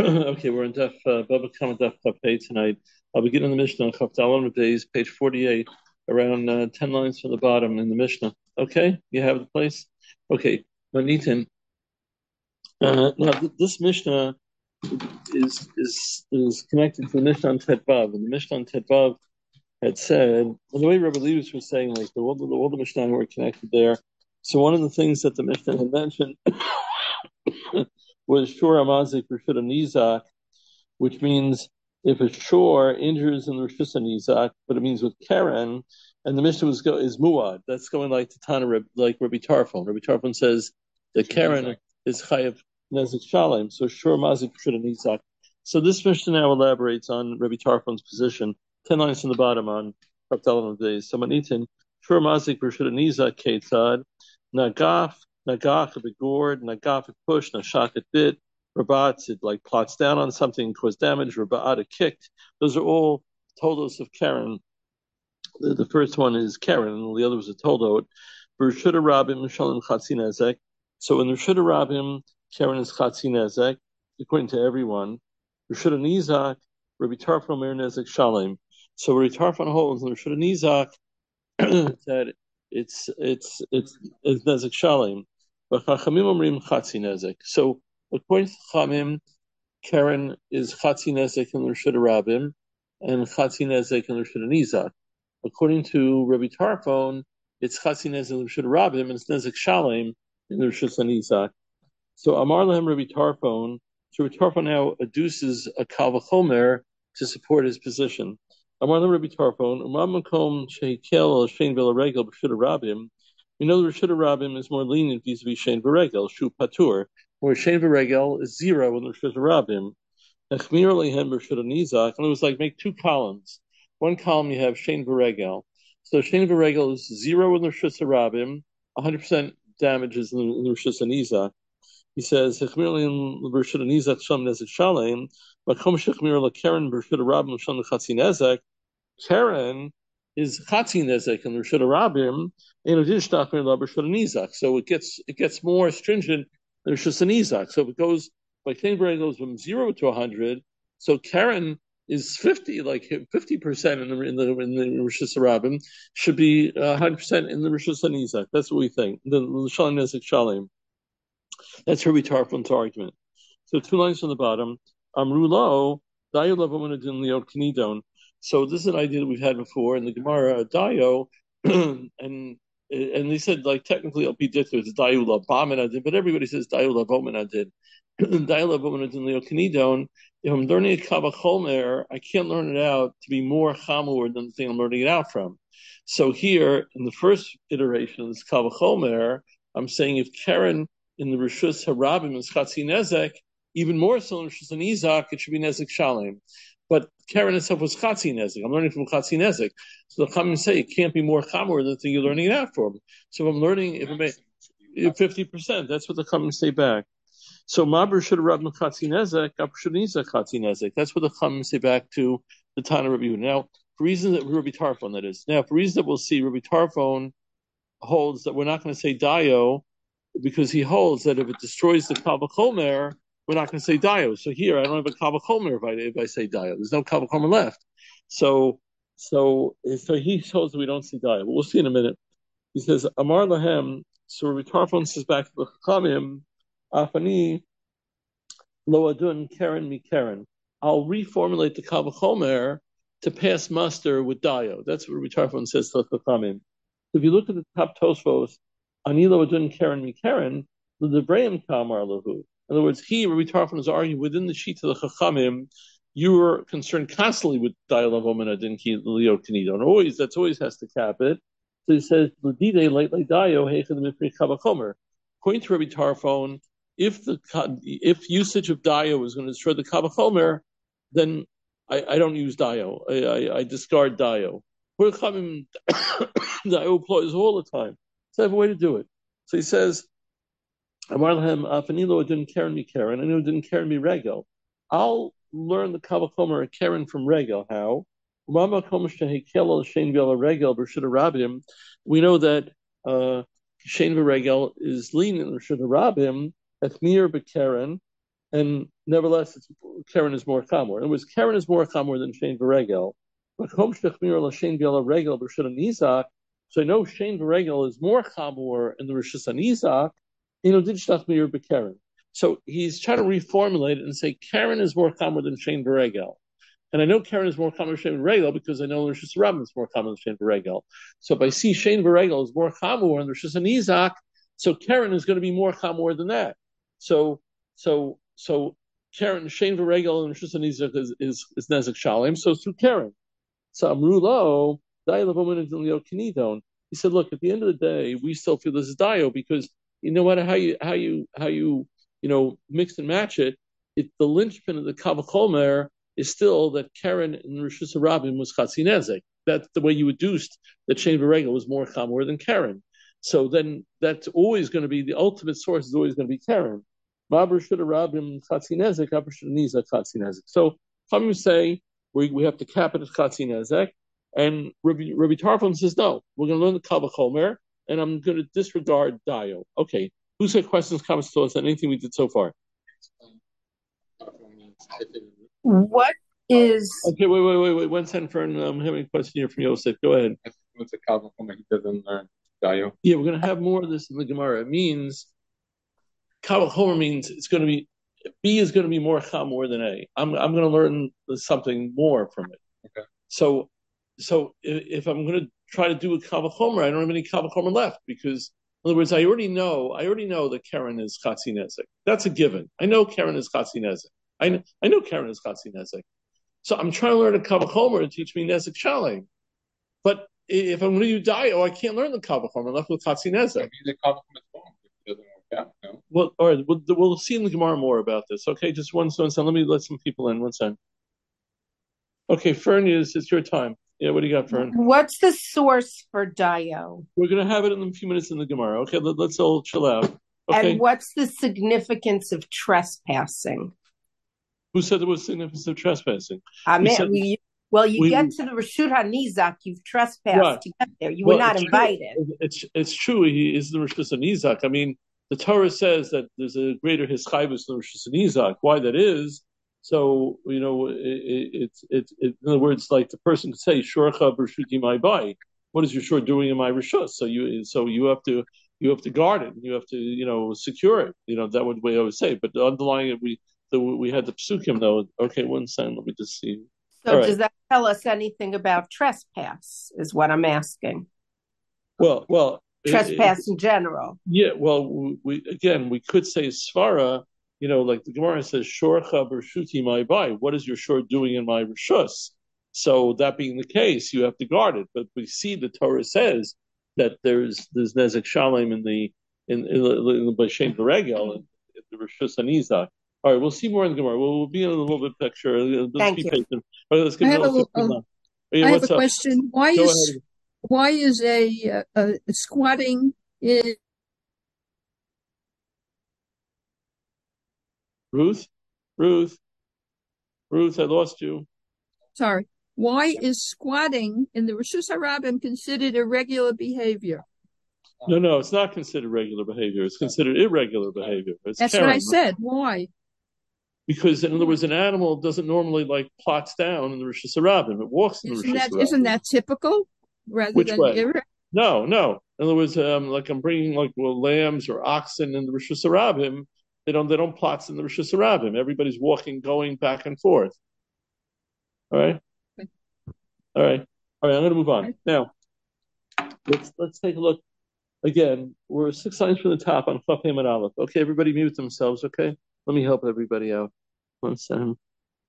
Okay, we're in Daf Baba Kama Daf Pei tonight. I'll begin in the Mishnah, Chaf Dalon days, page 48, around 10 lines from the bottom in the Mishnah. Okay, you have the place. Okay, Manitin. This Mishnah is connected to the Mishnah on Tetvav, and the Mishnah on Tetvav had said, and the way Rabbi Leibus was saying, like all the Mishnah were connected there. So one of the things that the Mishnah had mentioned was Shur Amazik Rishud Nizak, which means if a shore injures in the Rishus Nizak, but it means with Karen, and the Mishnah is Muad. That's going like to Tana, like Rabbi Tarfon. Rabbi Tarfon says that Karen is Chayav Nezik Shalem, so Shur Mazik Rishud Nizak. So this Mishnah now elaborates on Rabbi Tarfon's position, 10 lines from the bottom on Kaptalan of days. So Manitin, Shur Mazik Rishud Nizak Ketzad, Nagaf a gourd, Nagaf a push, Nashak a bit, Rabat, it like plots down on something, caused damage, Rabat a kicked. Those are all toldos of Karen. The first one is Karen, and the other was a toldot. Rishud Rabim, Shalom Chatzin Ezek. So in Rishud Rabim, Karen is Chatzin Ezek, according to everyone. Rishud Nizak, Rabbi Tarfon Mer Nezek Shalom. So Rabbi Tarfon holds in Rishud Nizak that it's Nezek Shalom. But Chachamim Omrim Chatzi Nezek. So according to Chachamim, Karen is Chatzi Nezek in Rishud Rabim and Chatzi Nezek in Rishud Nizak. According to Rabbi Tarfon, it's Chatzi Nezek in Rishud Rabim and it's Nezek Shalom in the Rishud Nizak. So Amar Lahem Rabbi Tarfon. So Rabbi Tarfon now adduces a Kal V'chomer to support his position. Amar Lahem Rabbi Tarfon, Umam Makom Shehikel Al Shein V'Laregel B'Rishud Rabim. We know the Rishud Rabim is more lenient vis-a-vis Shein V'Regel, Shu Patur, where Shein V'Regel is 0 in the Rishud Rabim. Echmir Leihem B'Rishud Nizak, and it was like make two columns. One column you have Shein V'Regel. So Shein V'Regel is 0 in the Rishud Rabim, 100% damages in the Rishud Nizak. He says, Echmir Leihem B'Rishud Nizak Sham Nezek Shalem, Makom Shechmir LeKaren B'Rishud Rabim Sham Nechatzi Nezek. Karen is Chatzi Nezek in the Rishud Rabim, in addition to Rishud Nizak. So it gets more stringent than Rishud Nizak. So if it goes, like Shein V'Regel goes from 0 to 100, so Karen is 50, like 50% in the Rishus Rabim, should be 100% in the Rishus Nizak. That's what we think. The Shalom Nezek Shalom. That's Rabbi Tarfon's argument. So 2 lines from the bottom. Amrulo Dayo Lavomanadin Leo Kinidon. So this is an idea that we've had before in the Gemara. Dayo, and they said like technically it'll be different. It's Dayo Lavomanadin, but everybody says Dayo Lavomanadin. Dayo Lavomanadin Leo Kinidon. If I'm learning a Kavah Chomer, I can't learn it out to be more chamur than the thing I'm learning it out from. So here, in the first iteration of this Kavah Chomer, I'm saying if Karen in the Rishus Harabim is Chatzi Nezek, even more so in Rishus Nizak, it should be Nezek Shalem. But Karen itself was Chatzi Nezek. I'm learning from Chatzi Nezek. So the Chachamim say it can't be more chamur than the thing you're learning it out from. So if I'm learning, if it may 50%, that's what the Chachamim say back. So Mabur should have Rabbi Chatzi Nezek, Abur should Nizak Chatzi Nezek. That's what the Chachamim say back to the Tana Rabbi Yehuda. Now, for reasons that Rabbi Tarfon, that is. Now, for reasons that we'll see, Rabbi Tarfon holds that we're not going to say Dayo because he holds that if it destroys the Kal V'chomer, we're not going to say Dayo. So here, I don't have a Kal V'chomer if I say Dayo. There's no Kal V'chomer left. So he holds that we don't see Dayo. But we'll see in a minute. He says, Amar Lahem, so Rabbi Tarfon says back to the Chachamim, Afani lo adun Karen mi Karen. I'll reformulate the Kal V'chomer to pass muster with Dayo. That's what Rabbi Tarfon says to the Chachamim. If you look at the top Tosfos, Ani lo adun Karen mi Karen, the Devrayim Kamar lahu. In other words, Rabbi Tarfon is arguing within the sheet of the Chachamim. You were concerned constantly with Dayo Lavoman Adin Ki Leo Kinidon. Always, that's always has to cap it. So he says, L'didei lately Dayo heichad mifri Kal V'chomer. According to Rabbi Tarfon, if usage of Dayo is going to destroy the Kal V'chomer, then I don't use Dayo. I discard Dayo. Dayo applies all the time. So I have a way to do it. So he says, Amar lahem afanilo didn't Karen me Karen, and didn't Karen me Regel. I'll learn the Kal V'chomer Karen from Regel. How? We know that Shein V'Regel is lenient in Rishud Rabim, Echmir B'Karen, and nevertheless, Karen is more chamor. In other words, Karen is more chamor than Shein v'regel. But Chom Shechmir la Shein v'ela regel b'Rishus Nizak. So I know Shein v'regel is more chamor in the Rishus Nizak. Did Shechmir b'Karen. So he's trying to reformulate it and say Karen is more chamor than Shein v'regel. And I know Karen is more common than Shein v'regel because I know Rishus Rabbim is more common than Shein v'regel. So if I see Shein v'regel is more chamor in the Rishus Nizak, so Karen is going to be more chamor than that. So Karen, Shein v'regel and Rishus Nizak is Nezek Shalem. So it's through Karen. So Amrulo, he said, look, at the end of the day, we still feel this is Dio because no matter how you mix and match it, the linchpin of the Kavachomer is still that Karen in Rishus Rabbim was Chatzinezek. That's the way you deduced that Shein v'regel was more chamor than Karen. So then that's always going to be the ultimate source is always going to be Karen. So Chamim say we have to cap it at Chatzinezek, and Rabbi Tarfon says no. We're going to learn the Kavachomer, and I'm going to disregard Dio. Okay, who's got questions, comments, thoughts on anything we did so far? What is... Okay, wait. 1 second, Fern. I'm having a question here from Yosef. Go ahead. What's a Kavachomer? He doesn't learn Dio. Yeah, we're going to have more of this in the Gemara. It means Kavachomer means it's going to be B is going to be more chamor than A. I'm going to learn something more from it. Okay. So if I'm going to try to do a Kavachomer, I don't have any Kavachomer left because, in other words, I already know that Karen is Chatzinezek. That's a given. I know Karen is Chatzinezek. I know Karen is Chatzinezek. So I'm trying to learn a Kavachomer to teach me Nezek Shalem. But if I'm going to do Dio, I can't learn the Kavachomer. I'm left with Chatzinezek. The Kavachomer is wrong. It doesn't work out. No. Well, all right. We'll see in the Gemara more about this. Okay, just one second. Let me let some people in. 1 second. Okay, Fern, it's your time. Yeah, what do you got, Fern? What's the source for Dio? We're going to have it in a few minutes in the Gemara. Okay, let's all chill out. Okay. And what's the significance of trespassing? Who said there was significance of trespassing? You get to the Rishut HaNizak, you've trespassed right. to get there. You were not invited. It's true. He is the Rishut HaNizak. I mean, the Torah says that there's a greater hischayvus than Rishut HaNizak. Why that is? So it's in other words, like the person could say, "Shorcha b'Rishuti my bai." What is your shore doing in my rishus? So you have to guard it. You have to secure it. That would way I would say. But underlying it, we had the psukim though. Okay, 1 second. Let me just see. So does that tell us anything about trespass? Is what I'm asking. Well, trespass in general. Yeah. Well, we could say svara. Like the Gemara says, "Shorcha b'Rishuti my bai." What is your shore doing in my rishus? So that being the case, you have to guard it. But we see the Torah says that there's nezek shalem in the Shein v'regel in the Rishus HaNizak. All right, we'll see more in the Gemara. We'll be in a little bit picture. Thank you. Patient. All right, let's get I have a question. Why is a squatting in Ruth, I lost you. Sorry. Why is squatting in the Rishus HaRabim considered irregular behavior? No, it's not considered regular behavior. It's considered irregular behavior. That's what I said. Why? Because, in other words, an animal doesn't normally plots down in the Rishus HaRabim. It walks in the Rishus HaRabim. Isn't that typical? Which way? No. In other words, I'm bringing lambs or oxen in the Rishus HaRabim. They don't plots in the Rishus HaRabim. Everybody's walking, going back and forth. All right. I'm going to move on now. Let's take a look again. We're 6 lines from the top on Chaf Hei and Aleph. Okay, everybody mute themselves. Okay, let me help everybody out. 1 second.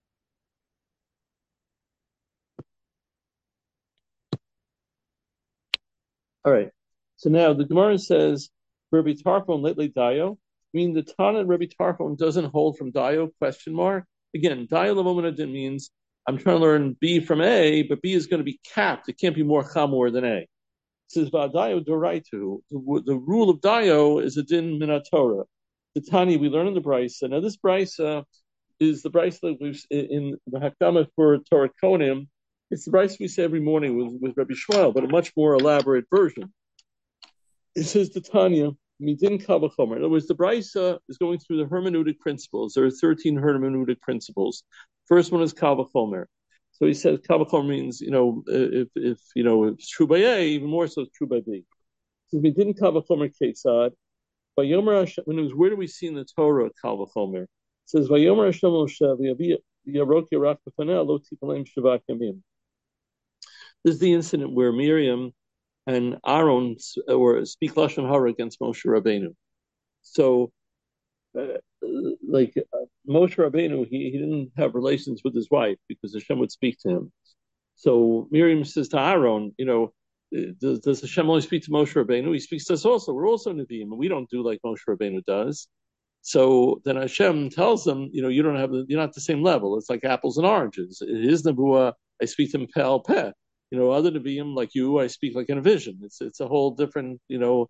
All right. So now the Gemara says, "Rabbi Tarfon lately Dio." Meaning the Tana Rabbi Tarfon doesn't hold from Dio ? Again, Dio Lavominadin means I'm trying to learn B from A, but B is going to be capped. It can't be more chamor than A. It says Va'dayo Doraitu. The rule of Dio is a din min Torah. The Tani we learn in the Brisa. Now this Brisa is the Brisa that we've in the Hakdama for Torah Konim. It's the Brisa we say every morning with Rabbi Shmuel, but a much more elaborate version. It says the Tanya. midin kal v'chomer. In other words, the brisa is going through the hermeneutic principles. There are 13 hermeneutic principles. First one is kal v'chomer. So he says kal v'chomer means, if it's true by A, even more so it's true by B. So midin kal v'chomer ketzad. Vayomer Hashem, where do we see in the Torah kal v'chomer? It says Vayomer Hashem Moshe v'yarok yarak b'faneh lo tipalem shavak yamim. This is the incident where Miriam and Aaron speak lashon hara against Moshe Rabbeinu. So, Moshe Rabbeinu, he didn't have relations with his wife because Hashem would speak to him. So Miriam says to Aaron, does Hashem only speak to Moshe Rabbeinu? He speaks to us also. We're also Nevi'im, and we don't do like Moshe Rabbeinu does. So then Hashem tells them, you're not the same level. It's like apples and oranges. It is Nebuah. I speak to him peh peh. Other Nevi'im like you, I speak like in a vision. It's a whole different, can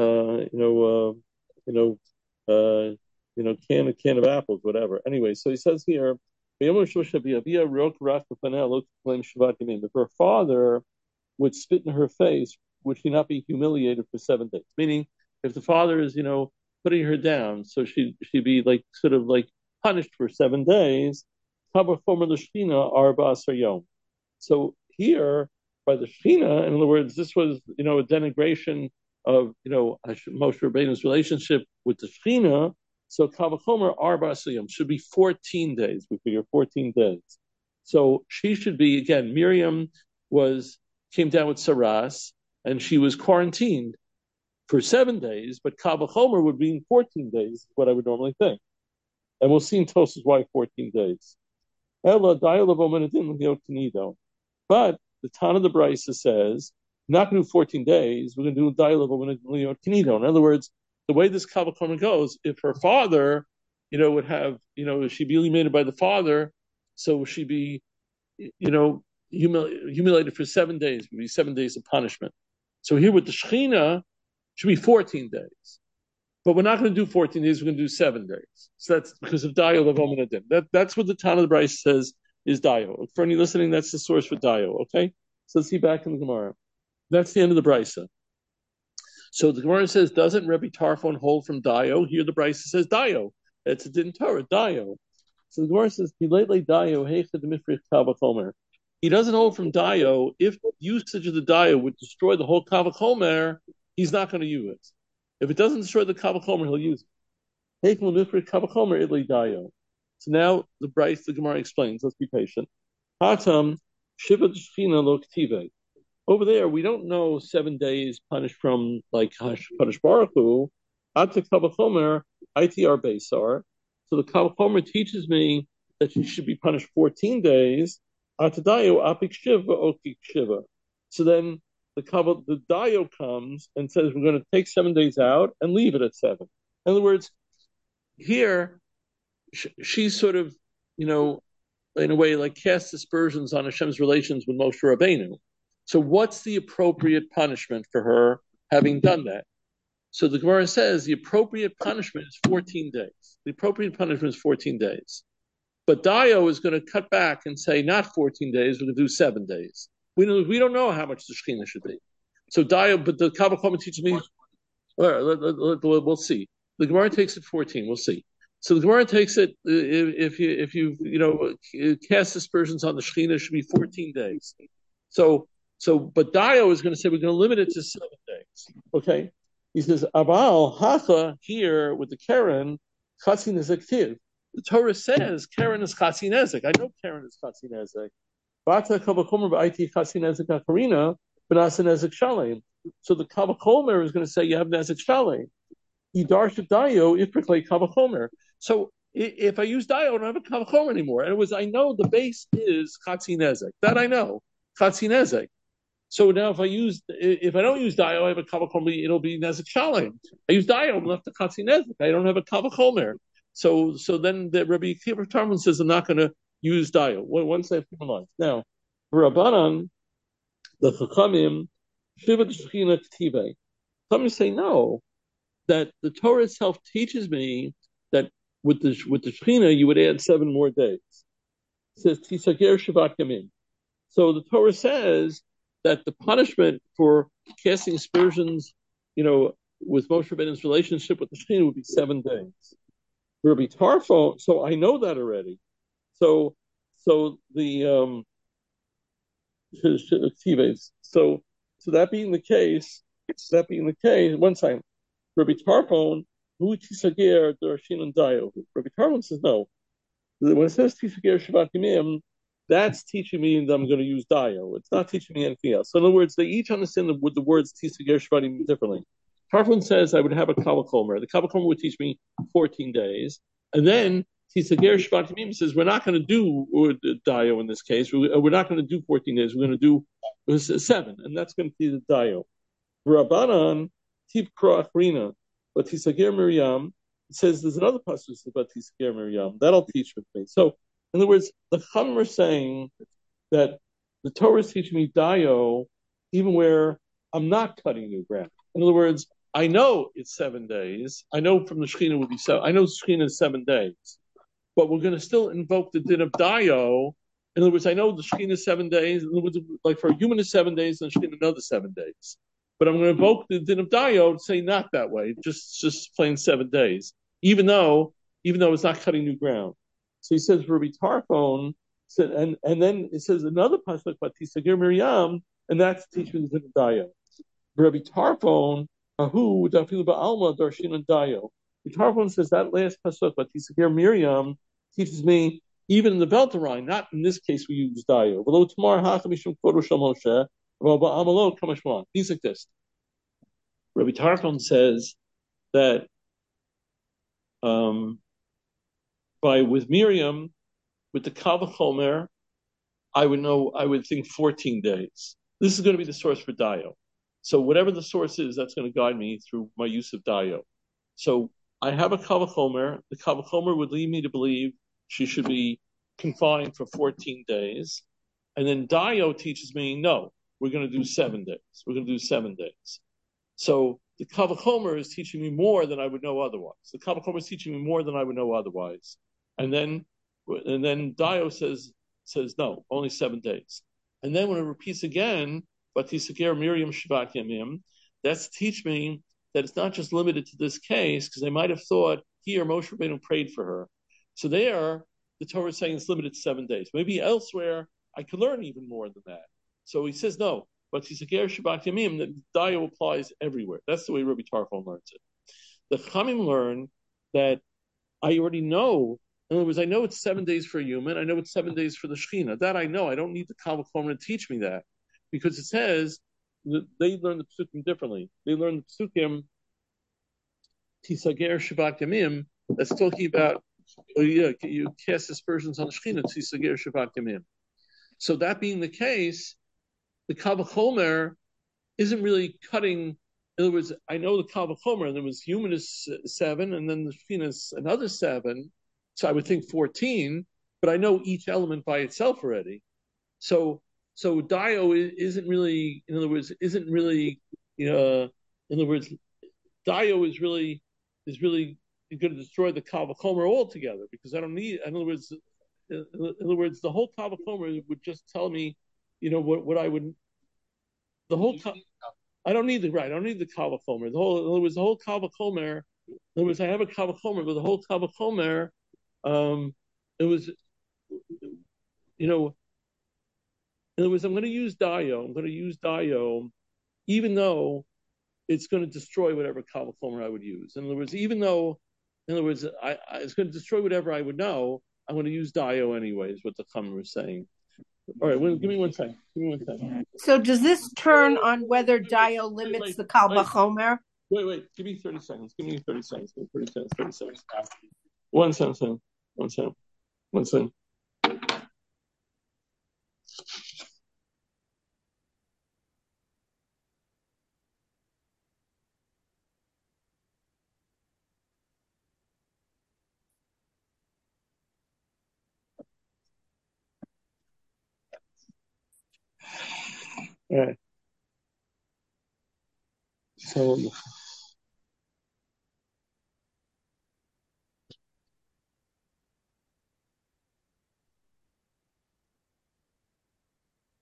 of apples, whatever. Anyway, so he says here, if her father would spit in her face, would she not be humiliated for 7 days? Meaning, if the father is, putting her down, so she'd be punished for 7 days. So here, by the Shechina, in other words, this was, a denigration of, Moshe Rabbeinu's relationship with the Shechina. So Kal V'chomer Arba Asayim should be 14 days. We figure 14 days. So she should be, again, Miriam came down with Saras, and she was quarantined for 7 days, but Kal V'chomer would be in 14 days, is what I would normally think. And we'll see in Tosas why 14 days. But the Tana of the Brisa says, not going to do 14 days, we're going to do Dialav Omen. In other words, the way this Kal V'chomer goes, if her father, would have, she'd be eliminated by the father, so she'd be, humiliated for 7 days. It would be 7 days of punishment. So here with the Shechina, should be 14 days. But we're not going to do 14 days, we're going to do 7 days. So that's because of Dayo Lev Omen Adin. That's what the Tana of the Brisa says is Dayo. For any listening, that's the source for Dayo, okay? So let's see back in the Gemara. That's the end of the Brisa. So the Gemara says, doesn't Rabbi Tarfon hold from Dayo? Here the Brisa says Dayo. It's a din Torah, Dayo. So the Gemara says, Dayo, he doesn't hold from Dayo. If usage of the Dayo would destroy the whole Kal V'chomer, he's not going to use it. If it doesn't destroy the Kal V'chomer, he'll use it. So now the Gemara explains. Let's be patient. Hatam Shiva Shechina Lo K'tivei. Over there, we don't know 7 days punished from punish Baruch Hu. Ata Kal V'chomer ITR Beisar. So the Kal V'chomer teaches me that she should be punished 14 days. Ata Dayo Apik Shiva Okik Shiva. So then the Dayo comes and says we're going to take 7 days out and leave it at 7. In other words, here she's sort of, in a way, cast aspersions on Hashem's relations with Moshe Rabbeinu. So what's the appropriate punishment for her having done that? So the Gemara says the appropriate punishment is 14 days. The appropriate punishment is 14 days. But Dayo is going to cut back and say not 14 days, we're going to do 7 days. We don't know how much the Shechina should be. So Dayo, but the Kal V'chomer teaches me, we'll see. The Gemara takes it 14, we'll see. So the Gemara takes it, if you cast aspersions on the Shechina, it should be 14 days. But Dayo is going to say we're going to limit it to 7 days. Okay? He says, Aval Hacha here with the Karen, Chatzi Nezek Tiv. The Torah says Karen is Chatzi Nezek. I know Karen is Chatzi Nezek. Bata Kal V'chomer b'Aiti Chatzi Nezek Akarina, B'nasa Nezek Shalem. So the Kal V'chomer is going to say you have Nezek Shalem. Yidarsh Dayo Ifriklei Kal V'chomer. So if I use Dayo, I don't have a Kal V'chomer anymore. And I know the base is Chatzi Nezek. That I know. Chatzi Nezek. So now if I don't use Dayo, I have a Kal V'chomer, it'll be Nezek Shalem. I use Dayo, I'm left to Chatzi Nezek. I don't have a Kal V'chomer. So then the Rabbi Akiva Tarfon says I'm not going to use Dayo. One second in line. Now, Rabbanan, the Chachamim, Shiva Shechina K'tivei. Chachamim say no, that the Torah itself teaches me that with the Shechina you would add 7 more days. It says Tisager Shavat Yamim. So the Torah says that the punishment for casting aspersions, with Moshe Rabbeinu's relationship with the Shekhinah would be 7 days. Rabbi Tarfon, so I know that already. So the so that being the case, one time, Rabbi Tarfon, who tisager darshin and dayo. Rabbi Tarfon says no. When it says tisager Shabbat Yomim, that's teaching me that I'm going to use dayo. It's not teaching me anything else. So in other words, they each understand the words tisager Shabbat Yomim differently. Tarfon says I would have a kavachomer. The kavachomer would teach me 14 days, and then Tisager Shabbat Yomim says we're not going to do dayo in this case. We're not going to do 14 days. We're going to do 7, and that's going to be the dayo. Rabbanan Tip Kroachrina, but Tisager Miriam says there's another passage about Tisager Miriam that'll teach with me. So in other words, the Chum are saying that the Torah is teaching me dayo even where I'm not cutting new ground. In other words, I know it's 7 days. I know from the Shekhinah would be 7. I know Shekhinah is 7 days, but we're going to still invoke the din of dayo. In other words, I know the Shekhinah is 7 days. In other words, like for a human is 7 days, and Shekhinah another 7 days. But I'm going to invoke the din of dayo to say not that way, just plain 7 days, even though it's not cutting new ground. So he says Rabbi Tarfon said, and then it says another pasuk about Tisager Miriam, and that's teaching the din of dayo. Rabbi Tarfon. Ahu dafilu ba'alma darshin and dayo. Tarfon says that last pasuk, but Tisager Miriam teaches me even in the Beltarine, not in this case we use dayo. Below tomorrow hachamishum kodo shel Moshe, ba'amalo kamashman. He's like this. Rabbi Tarfon says that with Miriam, with the Kavachomer, I would think 14 days. This is going to be the source for dayo. So whatever the source is, that's going to guide me through my use of dayo. So I have a kavachomer. The kavachomer would lead me to believe she should be confined for 14 days. And then dayo teaches me, no, we're going to do 7 days. We're going to do 7 days. So the kavachomer is teaching me more than I would know otherwise. The kavachomer is teaching me more than I would know otherwise. And then dayo says no, only 7 days. And then when it repeats again, but Tisager Miriam Shabbat Yomim, that's to teach me that it's not just limited to this case, because they might have thought here Moshe Rabbeinu prayed for her. So there, the Torah is saying it's limited to 7 days. Maybe elsewhere I could learn even more than that. So he says no, but Tisager Shabbat Yomim, the dayo applies everywhere. That's the way Rabbi Tarfon learns it. The Chamim learn that I already know. In other words, I know it's 7 days for a human. I know it's 7 days for the Shekhinah. That I know. I don't need the Kal V'chomer to teach me that. Because it says that they learn the psukim differently. They learn the psukim Tisager Shabbat Yomim. That's talking about you cast aspersions on the Shekhinah Tisager Shabbat Yomim. So that being the case, the Kal V'chomer isn't really cutting. In other words, I know the Kal V'chomer, and there was human is 7, and then the Shekhinah is another 7. So I would think 14, but I know each element by itself already. So dayo isn't really, in other words, dayo is really going to destroy the Kal V'chomer altogether, because I don't need. In other words, the whole Kal V'chomer would just tell me, what I would. The whole I don't need the right. I don't need the Kal V'chomer. In other words, the whole Kal V'chomer. In other words, I have a Kal V'chomer, but the whole Kal V'chomer, it was, in other words, I'm going to use dayo, even though it's going to destroy whatever Kal V'chomer I would use. In other words, it's going to destroy whatever I would know, I'm going to use dayo anyway, is what the Chum was saying. All right, give me one second. So does this turn on whether dayo limits the Kal V'chomer? Wait, give me 30 seconds. 30 seconds. One second. All right. So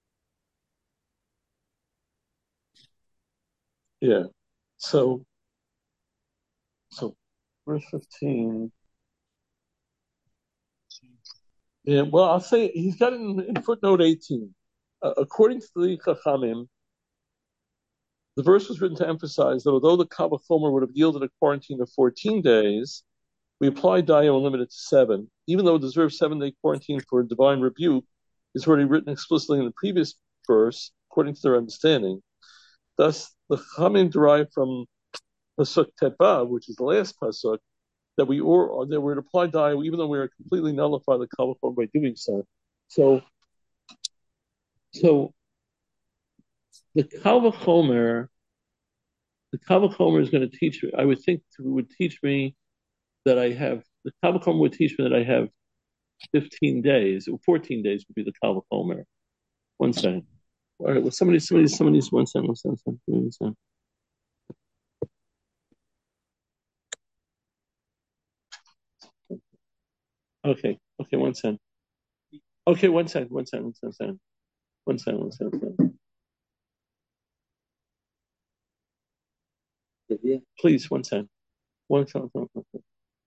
yeah. So So verse 15. Yeah, well, I'll say he's got it in footnote 18. According to the Chachamim, the verse was written to emphasize that although the Kal Vachomer would have yielded a quarantine of 14 days, we apply Dayo and limit it to 7. Even though it deserves 7-day quarantine for a divine rebuke, is already written explicitly in the previous verse, according to their understanding. Thus, the Chachamim derive from Pasuk Teba, which is the last Pasuk, that we would apply Dayo even though we are completely nullify the Kal Vachomer by doing so. So the Kal Vachomer is going to teach me. I would think it would teach me that I have the Kal Vachomer would teach me that I have 15 days or 14 days would be the Kal Vachomer. 1 second. All right. Well, somebody's 1 second. 1 second. Okay. 1 second. Okay. 1 second. 1 second. 1 second. 1 second. 1 second. Please, 1 second. 1 second. 1 second.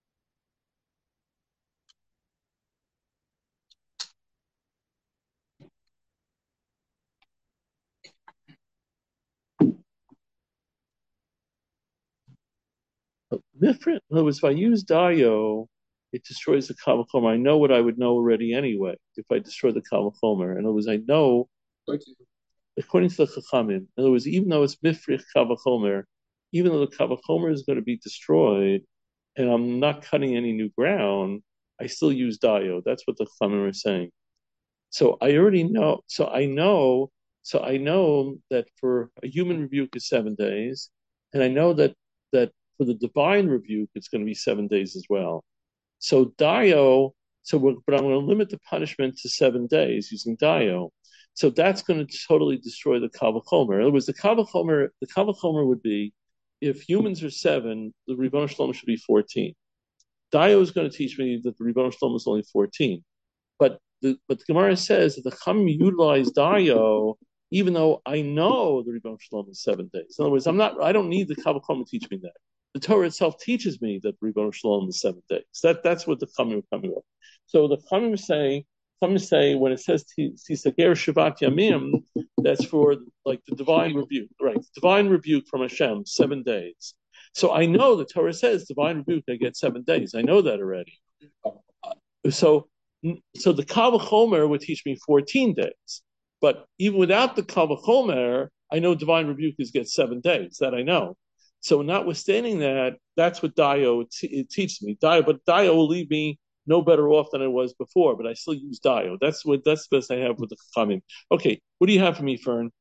Different. In other words, if I use Dayo, it destroys the Kal Vachomer. I know what I would know already anyway if I destroy the Kal Vachomer. In other words, I know, according to the Chachamim, in other words, even though it's Mifrich Kal Vachomer, even though the Kal Vachomer is going to be destroyed, and I'm not cutting any new ground, I still use Dayo. That's what the Chachamim are saying. So I already know. So I know that for a human rebuke is 7 days, and I know that for the divine rebuke it's going to be 7 days as well. So Dayo. But I'm going to limit the punishment to 7 days using Dayo. So that's going to totally destroy the Kal Vachomer. In other words, the Kal Vachomer would be if humans are 7, the Ribbono Shel Olam should be 14. Dayo is going to teach me that the Ribbono Shel Olam is only 14. But the Gemara says that the Chachamim utilize Dayo, even though I know the Ribbono Shel Olam is 7 days. In other words, I don't need the Kal Vachomer to teach me that. The Torah itself teaches me that the Ribbono Shel Olam is 7 days. That's what the Chachamim are coming with. So the Chachamim say when it says Tisager Shavat Yamim, that's for like the divine rebuke, right? Divine rebuke from Hashem, 7 days. So I know the Torah says divine rebuke, I get 7 days. I know that already. So the Kal Vachomer would teach me 14 days. But even without the Kal Vachomer, I know divine rebuke gets 7 days. That I know. So notwithstanding that, that's what Dayo teaches me. But Dayo will leave me no better off than I was before, but I still use Dayo. That's the best I have with the Chachamim. Okay, what do you have for me, Fern?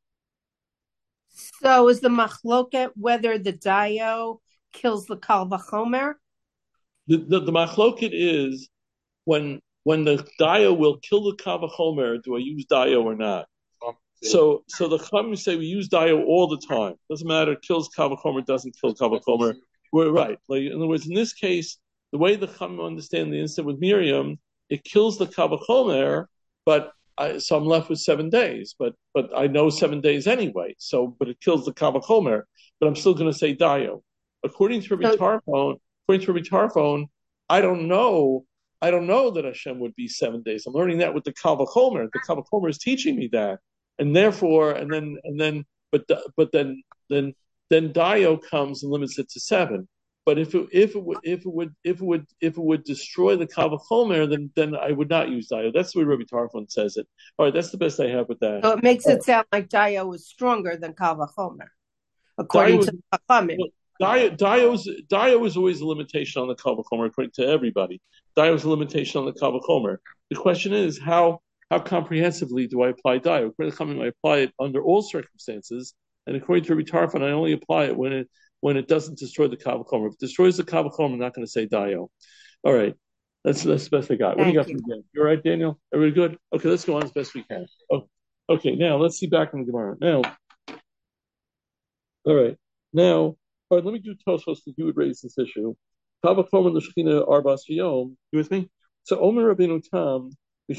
So is the machloket whether the Dayo kills the Kal Vachomer? The machloket is when the Dayo will kill the Kal Vachomer, do I use Dayo or not? So the Chachamim say we use Dayo all the time. Doesn't matter, it kills Kal Vachomer, doesn't kill Kal Vachomer. We're right. Like, in other words, in this case, the way the Chachamim understand the incident with Miriam, it kills the Kal Vachomer, so I'm left with 7 days. But I know 7 days anyway. But it kills the Kal Vachomer. But I'm still going to say Dayo. According to Rabbi Tarfon, I don't know that Hashem would be 7 days. I'm learning that with the Kal Vachomer. The Kal Vachomer is teaching me that. And therefore, then Dayo comes and limits it to 7. But if it would destroy the Kal Vachomer, then I would not use Dayo. That's the way Rabbi Tarfon says it. All right, that's the best I have with that. So it makes it sound like Dayo is stronger than Kal Vachomer, according to Chachamim. Dayo is always a limitation on the Kal Vachomer, according to everybody. Dayo is a limitation on the Kal Vachomer. The question is how comprehensively do I apply Dayo? According to Chachamim, I apply it under all circumstances, and according to Rabbi Tarfon, I only apply it when it doesn't destroy the Kal Vachomer. If it destroys the Kal Vachomer, I'm not going to say Dayo. All right, that's the best I got. What do you got for me, Dan? You all right, Daniel? Everybody good? Okay, let's go on as best we can. Oh, okay, now let's see back in the Gemara. Now, all right, let me do Tosfos because you would raise this issue. Kal Vachomer l'shechina arbas yom. You with me? So Omer Rabbeinu Tam.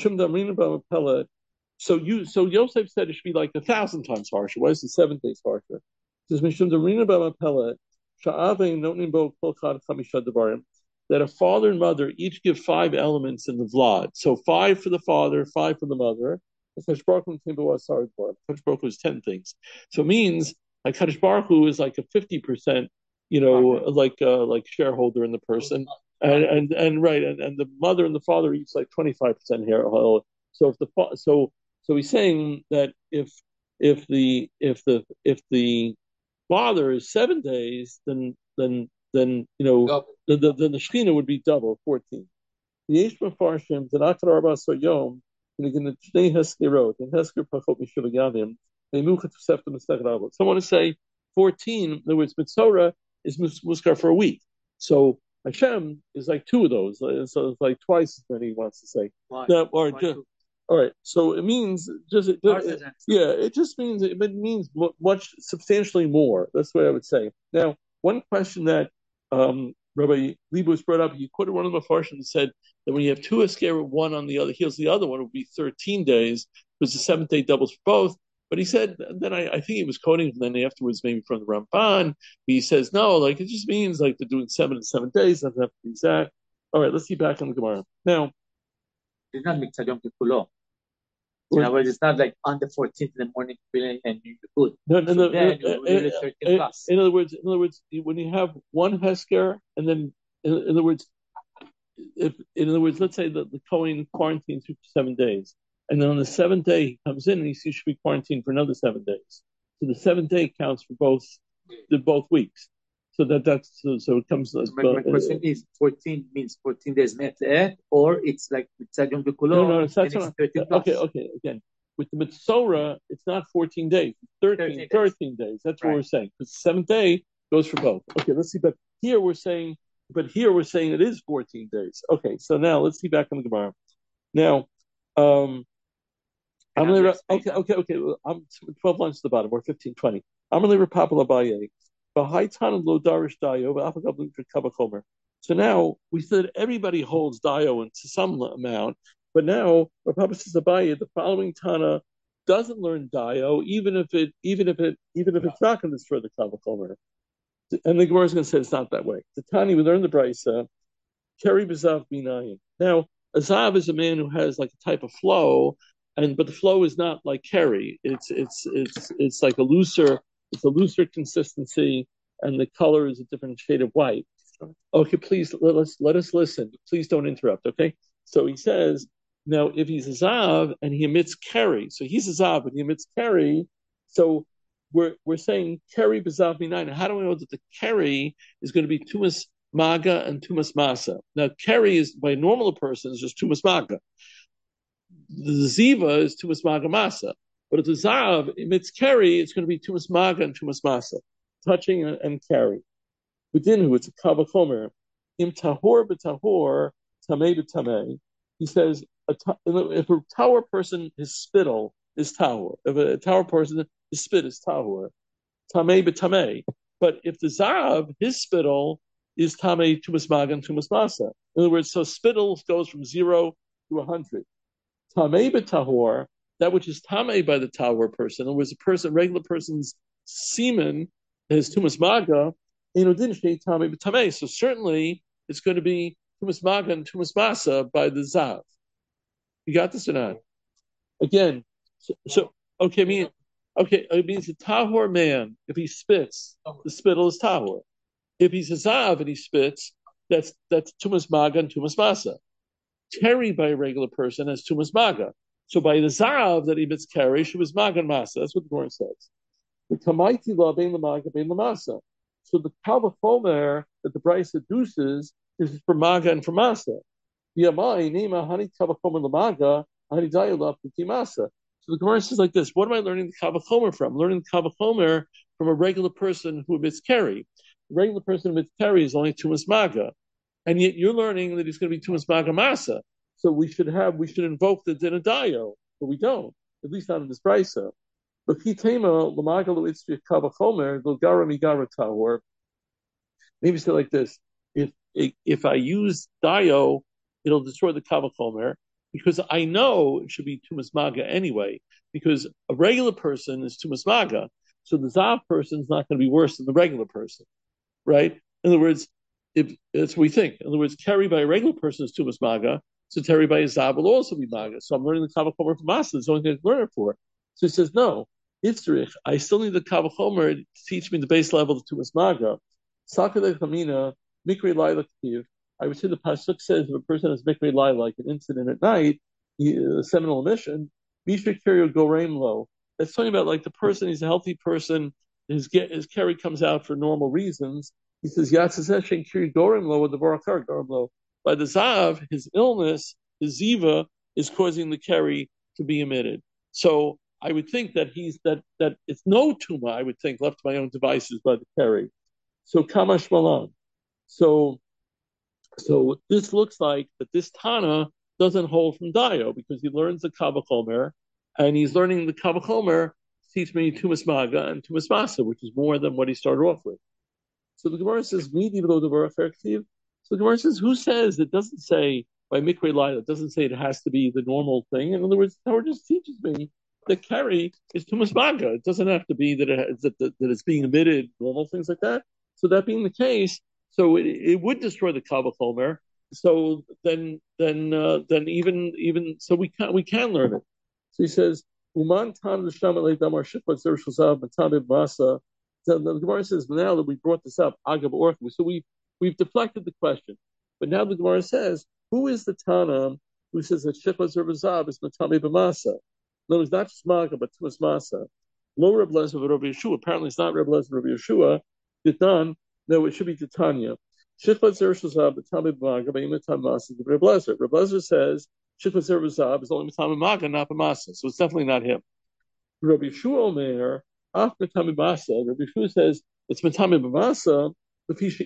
So Yosef said it should be like 1,000 times harsher. Why is it 7 days harsher? It says Mishum Damrina B'Mapellet that a father and mother each give 5 elements in the vlad. So 5 for the father, 5 for the mother. Kadosh Baruch Hu is 10 things. So it means like Kadosh Baruch Hu is like a 50%, like shareholder in the person, and the mother and the father each like 25% here. So if so he's saying that if the father is 7 days, then the Shechina would be double, 14. Yesh Mefarshim Tanakh Arba Yom Shnei Heskerot and Hesker Pachot Mishul Yadim Memuchat Tosefta Mistech Rabot. Someone to say 14. In other words, Mitzorah is muskar for a week. So Hashem is like 2 of those. So it's like twice as many. He wants to say. Why? All right. So it means it just means it means much substantially more. That's what I would say. Now, one question that Rabbi Leibowitz brought up, he quoted one of the Mefarshim and said that when you have 2 Askera, one on the other heels, the other one would be 13 days because the 7th day doubles for both. But he said, then I think he was quoting, and then afterwards maybe from the Ramban, he says, no, like it just means like they're doing 7 and 7 days, doesn't have to be exact. All right, let's see back on the Gemara. Now, it's not Mitzad Yom Kippur. In other words, it's not like on the 14th in the morning and you good. In other words, when you have one Hesker, and then in other words, let's say that the Kohen quarantines for 7 days, and then on the 7th day he comes in and he should be quarantined for another 7 days. So the 7th day counts for both weeks. So so it comes. My question is, 14 means 14 days metlet, or it's like Mitzad Yom B'Kulo. No, it's 13 plus. Okay. Again, with the Mitzorah, it's not 14 days. 13 days. That's what we're saying. The 7th day goes for both. Okay, let's see. But here we're saying it is 14 days. Okay, so now let's see back on the Gemara. Now, I'm I'm 12 lines to the bottom, or 15, 20. I'm going to Rapapa Labaye. So now we said everybody holds Dio to some amount, but now Rapapa says Abaye, the following Tana doesn't learn Dio, even if it's not going to destroy the Kavachomer. And the Gemara is going to say it's not that way. The Tani, we learned the Brisa, Keri B'Zav B'Nayin. Now, a Zav is a man who has like a type of flow, but the flow is not like Keri. It's like a looser consistency, and the color is a different shade of white. Okay, please let us listen. Please don't interrupt. Okay, so he says now if he's a Zav and he emits Keri, so he's a Zav and he emits Keri, so we're saying Keri B'Zav Minayin. How do we know that the Keri is going to be Tumas Maga and Tumas Masa? Now Keri is by a normal person is just Tumas Maga. The Ziva is Tumas Maga Masa. But if the Zav emits Keri, it's going to be Tumas Maga and Tumas Masa, touching and Keri. Within who it's a Kavachomer. Im Tahor b'Tahor, Tamei b'Tamei. He says, if a Tower person, his spittle is Tahor. If a Tower person, his spit is Tahor. Tamei b'Tamei. But if the Zav, his spittle is Tamei Tumas Maga and Tumas Masa. In other words, so spittle goes from 0 to 100. Tamei b'Tahor, that which is tamei by the Tower person, in other words, a regular person's semen, his tumas maga, tamei b'tamei. So certainly it's going to be tumas maga and tumas masa by the zav. You got this or not? Again, it means a tahor man, if he spits, the spittle is tahor. If he's a zav and he spits, that's tumas maga and tumas masa. Keri by a regular person has tumas maga. So by the Zav that he emits Keri, she was Magan Masa. That's what the Gemara says. The Kamaiti La Bein Lamaga Bein Lamasa. So the Kavachomer that the Brisa deduces is for Maga and for Masa. Yamai Nema Hani Kavachomer Lamaga Hani Dayala Puti Masa. So the Gemara says like this: what am I learning the Kavachomer from? I'm learning the Kavachomer from a regular person who emits Keri. The regular person who emits Keri is only Tumas Maga, and yet you're learning that he's going to be Tumas Maga Masa. So we should invoke the din of Dayo, but we don't, at least not in this brisa. But kitema lamagalu itzri kavachomer logara migara tahor. Maybe say like this: if I use Dayo, it'll destroy the kavachomer because I know it should be tumas maga anyway. Because a regular person is tumas maga, so the zav person is not going to be worse than the regular person. right? In other words, if that's what we think. In other words, carried by a regular person is tumas maga, so carried by a zav will also be maga. So I'm learning the kavachomer from Masa. It's the only thing I can learn it for. So he says, no, Iftarich, I still need the kavachomer to teach me the base level of tumas maga. Sakadei chamina mikri laila ktiv. I would say the pasuk says if a person has mikri laila, like an incident at night, a seminal emission, Misha Kirio Gorem Lo. That's talking about like the person, he's a healthy person, his carry comes out for normal reasons. He says, Yatzeseshen Kiri Gorem Lo with the Barakar Gorem Lo. By the Zav, his illness, his Ziva, is causing the carry to be emitted. So I would think that that it's no tuma, I would think, left to my own devices by the carry. So Kamash Malan. So this looks like that this Tana doesn't hold from Dio because he learns the Kavachomer and he's learning the Kavachomer teach me Tumas Maga and Tumas Masa, which is more than what he started off with. So the Gemara says, so the Gemara says, who says it doesn't say by Mikre Laila, it doesn't say it has to be the normal thing. In other words, the Torah just teaches me that carry is Tumas Maga. It doesn't have to be that it's being emitted, normal things like that. So that being the case, so it would destroy the Kavachomer. So then even so we can learn it. So he says, Uman Tan Damar Shifat Zer Shazav Matabib Masa. The Gemara says, now that we brought this up, Agab Orch, so we've deflected the question. But now the Gemara says, who is the Tana who says that Shifat Zer Shazav is Matabib Masa? No, it's not just Maga, but Tumas Masa. Low Reb Lezer of Rabbi Yeshua. Apparently, it's not Reb Lezer of Rabbi Yeshua. Ditan. No, it should be Titania. Shifat Zer Shazav Matabib Maga by Imitam Masa. Reb Lezer. Reb Lezer says Shifat Zer Shazav is only Matabib Maga, not Masa. So it's definitely not him. Rabbi Yeshua Omer. After Matami Basa, Rabbi Yeshua says it's Matami Basa, because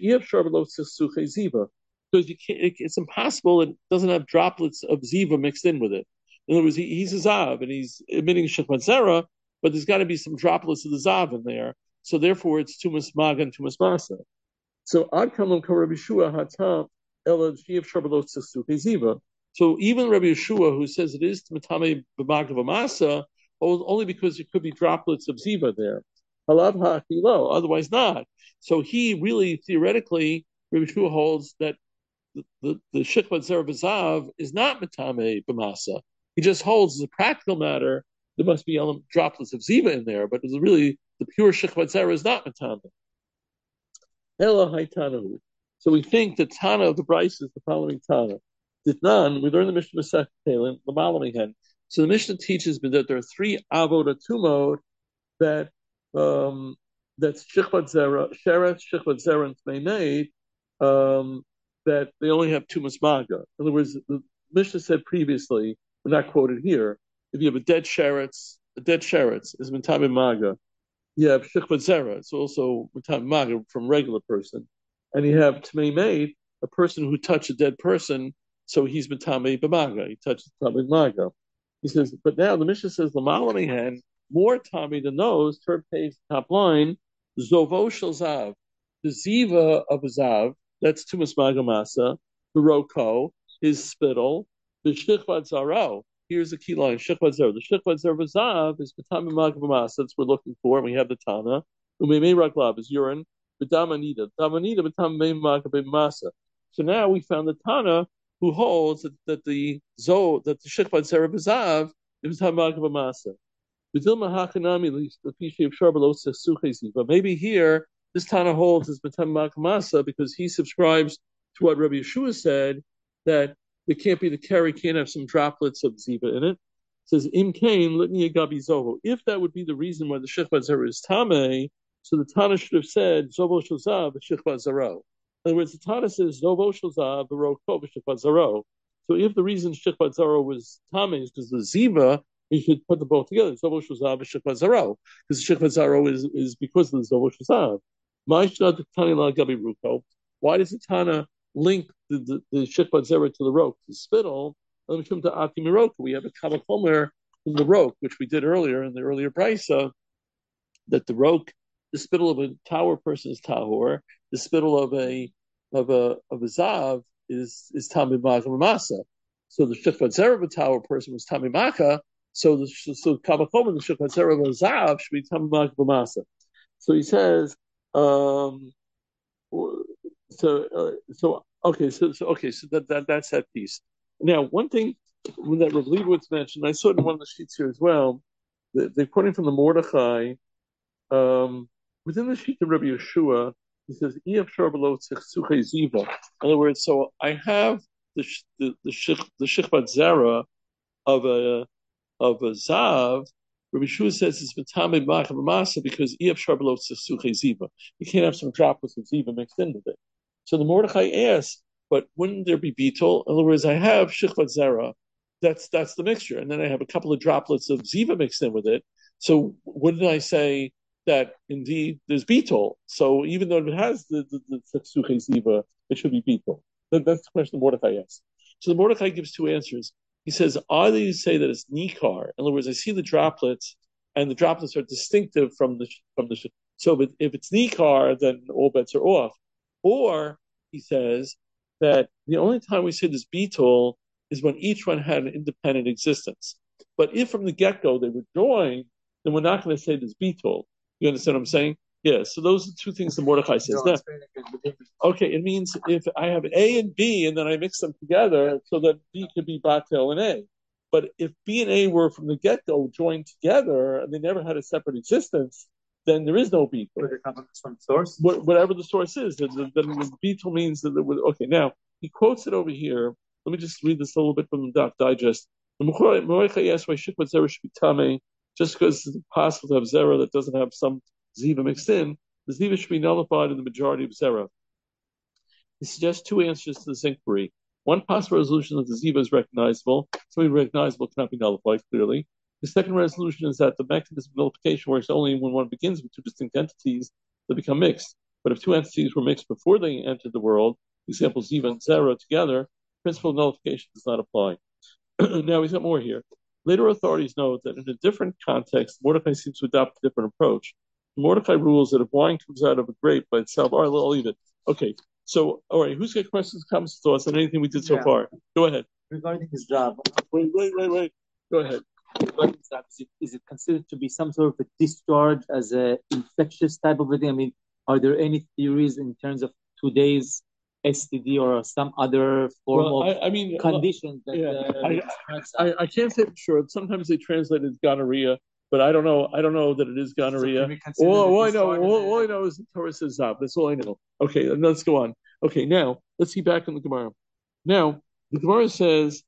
it's impossible. It doesn't have droplets of ziva mixed in with it. In other words, he's a zav and he's emitting shechvat zera, but there's got to be some droplets of the zav in there. So therefore, it's tumas maga and tumas masa. So ad kamlam ka Rabbi Yeshua hatam ela shiv sharbalos ziva. So even Rabbi Yeshua, who says it is Matami Maga B'masa, only because there could be droplets of ziva there. Halav ha'achilo, otherwise not. So he really, theoretically, Rabbi Yeshua holds that the shechvat zera b'zav is not matame b'masa. He just holds, as a practical matter, there must be droplets of ziva in there, but it's really, the pure shechvat zera is not matame. Ela haitanu. So we think the Tana of the Bryce is the following Tana. Ditnan, we learn the Mishnah Masechet Teilim, the Malamihen. So the Mishnah teaches me that there are three avoda tumod that's shechvat zera, sheret, shechvat zera, and tmei that they only have tumas maga. In other words, the Mishnah said previously, we're not quoted here, if you have a dead sheretz is mitame maga. You have shechvat zera, it's also mitame maga from regular person, and you have tmei a person who touched a dead person, so he's mitame b'maga. He touches mitame maga. He says, but now the Mishnah says, L'malamihen, more Tommy than those, third page, top line, Zovo shel Zav, the Ziva of a Zav, that's Tumas Magamasa, the Roko, his spittle, the Shechvat Zaro. Here's the key line, Shechvat Zaro. The Shechvat Zaro of Zav is Matami Magamasa, that's what we're looking for, and we have the Tana. Umeme Raklav is urine, the Damanida, Matami Magamasa. So now we found the Tana, who holds that the shechvat zera b'zav is hamag b'masa. But maybe here this Tana holds as hamag b'masa because he subscribes to what Rabbi Yeshua said, that there can't be the carry, can't have some droplets of ziva in it. It says im kain litni gabi zovo. If that would be the reason why the shechvat zera is tamei, so the Tana should have said zovo shalzav shechvat zero. In other words, the Tana says Zovo Shalzav Roko B'Shechvat Zaro. So if the reason Shechvat Zaro was Tame is because the Ziva, you should put them both together. Zovo Shalzav B'Shechvat Zaro, because Shechvat Zaro is because of the Zovo Shalzav. Why does the Tana link the Shechvat Zaro to the roke, the spittle? We have a Kavachomer from the roke, which we did earlier in the earlier brisa, that the roke, the spittle of a tower person is tahor. The spittle of a zav is tamid masa. So the shechvat zera of a tower person was tamid maka. So kavachom the shechvat zera of a zav should be tamid masa. So he says, that's that piece. Now, one thing that Rav Leibowitz mentioned, I saw it in one of the sheets here as well. They're quoting from the Mordechai. Within the sheet of Rabbi Yeshua, he says, "Ef sharbalo tzechsuche ziva." In other words, so I have the shichvat zera of a zav. Rabbi Yeshua says it's matame masa because ef sharbalo tzechsuche ziva. You can't have some droplets of ziva mixed in with it. So the Mordechai asks, but wouldn't there be beetle? In other words, I have shichvat zera. That's the mixture, and then I have a couple of droplets of ziva mixed in with it. So wouldn't I say that indeed there's beetle? So even though it has the Tzechsuche ziva, it should be beetle. That's the question Mordechai asks. So the Mordechai gives two answers. He says, either you say that it's nikar. In other words, I see the droplets, and the droplets are distinctive from the. So if it's nikar, then all bets are off. Or he says that the only time we say this beetle is when each one had an independent existence. But if from the get-go they were joined, then we're not going to say this beetle. You understand what I'm saying? Yeah. So those are two things that Mordechai says. Now, okay, it means if I have A and B and then I mix them together so that B could be Batel and A. But if B and A were from the get-go joined together and they never had a separate existence, then there is no beetle. But they're coming from source? Whatever the source is, then the beetle means that there was, okay, now he quotes it over here. Let me just read this a little bit from the Daf Digest. Mordechai asks why shikvat zera should be tamei. Just because it's possible to have zera that doesn't have some ziva mixed in, the ziva should be nullified in the majority of zera. He suggests two answers to this inquiry. One possible resolution is that the ziva is recognizable. Something recognizable cannot be nullified, clearly. The second resolution is that the mechanism of nullification works only when one begins with two distinct entities that become mixed. But if two entities were mixed before they entered the world, for example, ziva and zera together, principle of nullification does not apply. Now he's got more here. Later authorities note that in a different context, Mordechai seems to adopt a different approach. Mordechai rules that if wine comes out of a grape by itself, all right, I'll leave it. Okay, so, all right, who's got questions, comments, thoughts on anything we did so far? Go ahead. Regarding his job. Wait. Go ahead. Regarding his job, is it considered to be some sort of a discharge as an infectious type of a thing? I mean, are there any theories in terms of today's STD or some other form of condition that I can't say for sure. Sometimes they translate it as gonorrhea, but I don't know that it is gonorrhea. So all I know is the Torah says zav. That's all I know. Okay, let's go on. Okay, now let's see back in the Gemara. Now the Gemara says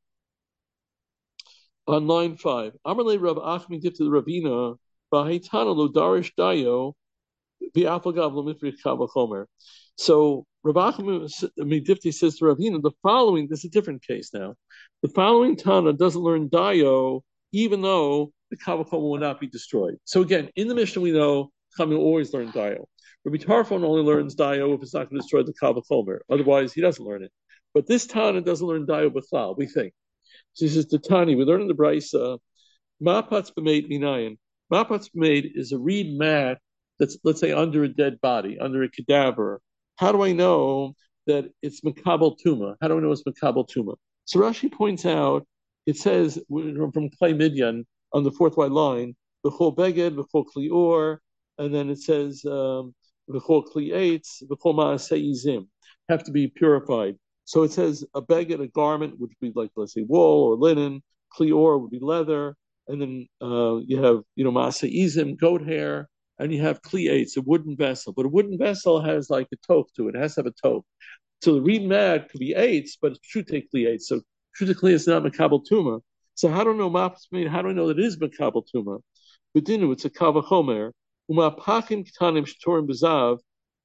on line 5, Amarle Rav Achmi did to the Ravina, V'haitana lo darish dayo v'afagav lo mifrich kavachomer. So Rav Achmi Midifti says to Ravina, the following, this is a different case now. The following Tana doesn't learn dayo, even though the kavachomer will not be destroyed. So again, in the Mishnah we know Chachamim always learn dayo. Rabbi Tarfon only learns dayo if it's not going to destroy the kavachomer. Otherwise, he doesn't learn it. But this Tana doesn't learn dayo b'chlal, we think. So he says, the Tani, we learn in the Brisa, Ma'apatz b'meit minayin. Ma'apatz b'meit is a reed mat that's, let's say, under a dead body, under a cadaver. How do I know that it's Makabel Tuma? How do I know it's Makabel Tuma? So Rashi points out, it says from Clay Midyan on the fourth white line, V'chol beged, v'chol klior, and then it says v'chol kli'etz, v'chol ma'aseh izim, have to be purified. So it says a beged, a garment, which would be like, let's say, wool or linen, klior would be leather, and then you have, ma'aseh izim, goat hair, and you have kli'etz, a wooden vessel. But a wooden vessel has like a toke to it. It has to have a toke. So the reed mat could be eitz, but it should take kli'etz. So should kli'etz is not makabel tuma. So how do I know ma'apatz b'meit? How do I know that it is makabel tuma? B'dinu, it's a kavachomer. Uma'pachim k'tanim sh'torim b'zav.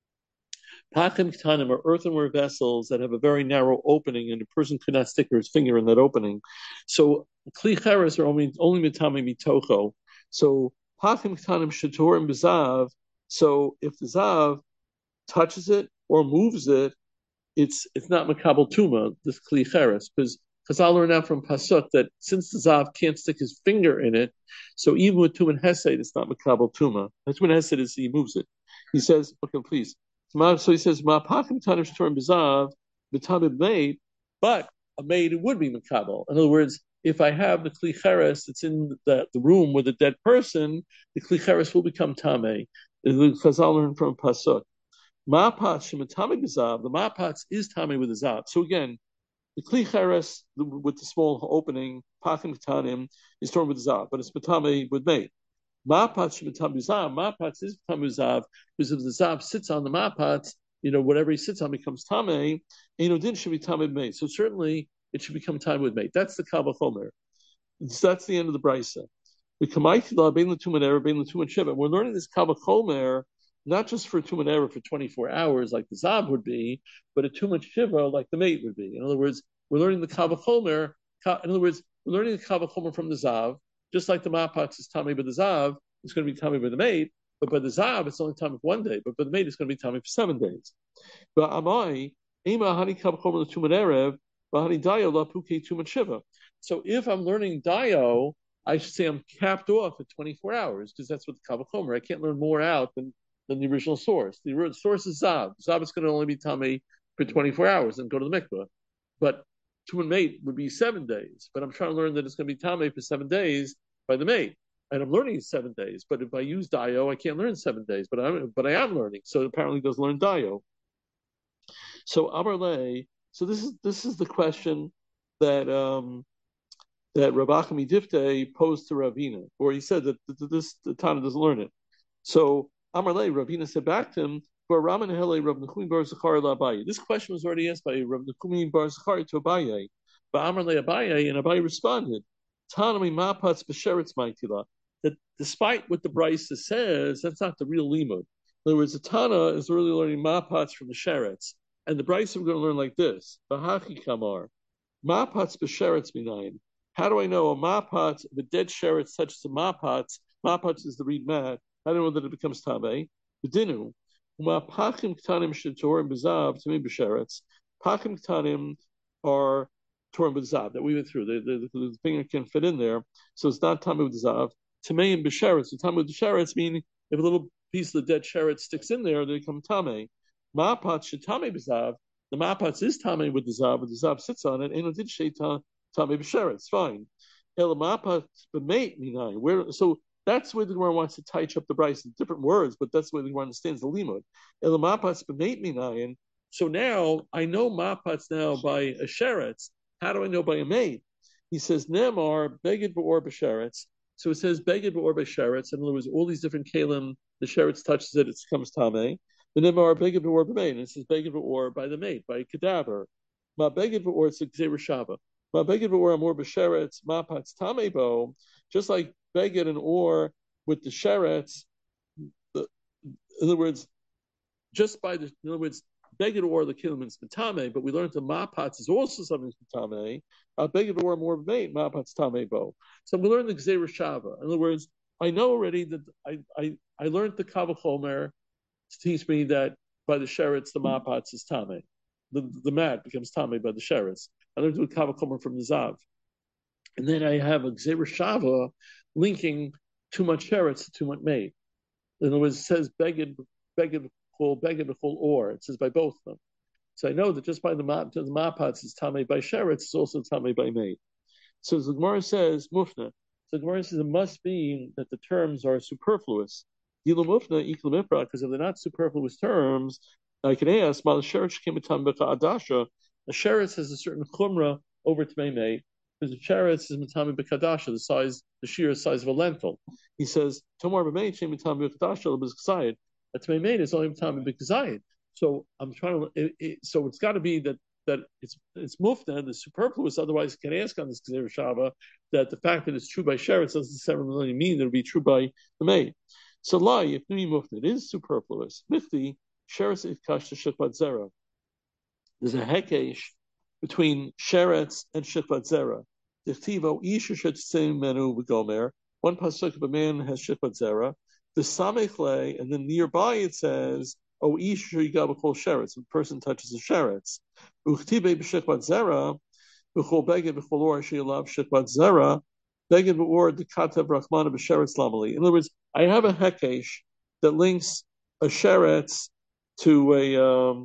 Pachim k'tanim are earthenware vessels that have a very narrow opening, and a person could not stick his finger in that opening. So kli cheres are only mitame mitocho. So pachim k'tanim sh'torim b'zav. So if the zav touches it or moves it, it's not makabel tuma, this kli cheres, because Chazal learned out from pasuk that since the zav can't stick his finger in it, so even with tumen hesed, it's not makabel tuma. Tumen hesed is he moves it. He says, okay, please. So he says, "Ma'apachim tanim sh'torim b'zav b'tamid maid," but a maid it would be makabel. In other words, if I have the kli cheres that's in the room with a dead person, the kli cheres will become tamei. The Chazal learned from pasuk. Ma'apatz shematame b'zav. The ma'apatz is tame with the zav. So again, the kli cheres with the small opening, pakim ketanim, is torn with the zav, but it's matame with mate. Ma'apatz shematame b'zav. Ma'apatz is matame with zav because if the zav sits on the ma'apatz, whatever he sits on becomes tame. Din should be tame with mate. So certainly it should become tame with mate. That's the kal v'chomer. That's the end of the brisa. We're learning this kal v'chomer not just for tuman error for 24 hours like the zav would be, but a tuman shiva like the mate would be. In other words, we're learning the kal v'chomer. In other words, we're learning the kal v'chomer from the zav, just like the ma'apatz is tummy by the zav, it's going to be tummy by the mate. But by the zav, it's only tummy for 1 day. But by the mate, it's going to be tummy for 7 days. But amai ema hani kal v'chomer tuman erev, v'hani dayo la puke tuman shiva. So if I'm learning dayo, I should say I'm capped off at 24 hours because that's what the kal v'chomer. I can't learn more out than the original source. The source is zav. Zav is going to only be tummy for 24 hours and go to the mikveh. But tuman mate would be 7 days. But I'm trying to learn that it's going to be tummy for 7 days by the mate. And I'm learning 7 days. But if I use dayo, I can't learn 7 days. But I am learning. So apparently it does learn dayo. So Amarle. So this is the question that that Rav Achami Diftei posed to Ravina, or he said that the Tana doesn't learn it. So Amarle, Ravina said back to him, for Raman Hele Rav Nechumin bar Zachar la Abaye. This question was already asked by Rav Nechumin bar Zachar to Abaye. But Amarle Abaye, and Abaye responded, Tanami Mapatz B'Sheretz Ma'itila, that despite what the Brisa says, that's not the real limud. In other words, the Tana is really learning Mapatz from the Sheretz. And the Brisa we're going to learn like this. V'hachi Kamar, Mapatz B'Sheretz Minayin. How do I know a mapatz, if a dead sheretz touches a mapatz is the reed mat, I don't know that it becomes tabe. B'dinu, pakim ktanim shetorim b'zav, to me b'sheretz, pakim ktanim are torim b'zav, that we went through. The finger can fit in there, so it's not tabe with zav. Tameim b'sheretz, so tabe with the sheretz, meaning if a little piece of the dead sheretz sticks in there, they become tame. Mapatz shetame b'zav, the mapatz is tame with the zav, but the zav sits on it, and it did sheitan. Tame b'sheretz, fine. Elamapa b'meit minai. Where so that's where the Gemara wants to touch up the Brisa. Different words, but that's where the Gemara understands the limud. Elamapa b'meit minayin. So now I know mapatz now by a sheretz. How do I know by a mate? He says Nemar beged b'or b'sheretz. So it says beged b'or b'sheretz. In other words, all these different kalim, the sheretz touches it, it becomes tame. The Nemar beged b'or b'meit. And it says beged b'or by the mate, by a cadaver. Ma beged b'or, it's a gzeir shava. Ma beged or more b'sheretz mapatz tamebo, just like beged and or with the sheretz. In other words, beged or the kilim is matame, but we learned the mapatz is also something matame. Beged or more mate mapatz tamebo. So we learned the gzeir shava. In other words, I know already that I learned the kal v'chomer to teach me that by the sheretz the mapatz is tame. The mat becomes tame by the sheretz. I learned to do kal v'chomer from the zav, and then I have a gzeir shava linking too much sheretz to too much mate. In other words, it says beged b'chol or. It says by both of them. So I know that just by the mapatz is tame by sheretz, it's also tame by mate. So the Gemara says mufna. So the Gemara says it must be that the terms are superfluous. Dilu mufna iklu mipra, because if they're not superfluous terms, I can ask, mal sheretz came tam b'ka adasha. A sheretz has a certain chumrah over tmei, because the sheretz is mitami b'kadasha, the sheer size of a lentil. He says, tomar b'mei shem mitami b'kadasha l'b'zayid. A tmei is only mitami b'kazayid. So I'm trying to. So it's got to be that it's mufna, the superfluous. Otherwise, you can ask on this gzeir shava that the fact that it's true by sheretz doesn't necessarily mean that it'll be true by the mei. So lie if nimi mufna, it is superfluous. Mifti sheretz itkash to shikvat zera. There's a hekesh between sheretz and shikvat zera. Dichtivo isha shetzim menu v'gomer. One pasuk of a man has shikvat zera. The samechle, and then nearby it says, "O isha yigab b'chol sheretz." When a person touches the sheretz, uchtibe b'shikvat zera, b'chol beged b'chol or sheyalav shikvat zera, beged b'or dekatav rachmana b'sheretz lamali. In other words, I have a hekesh that links a sheretz to a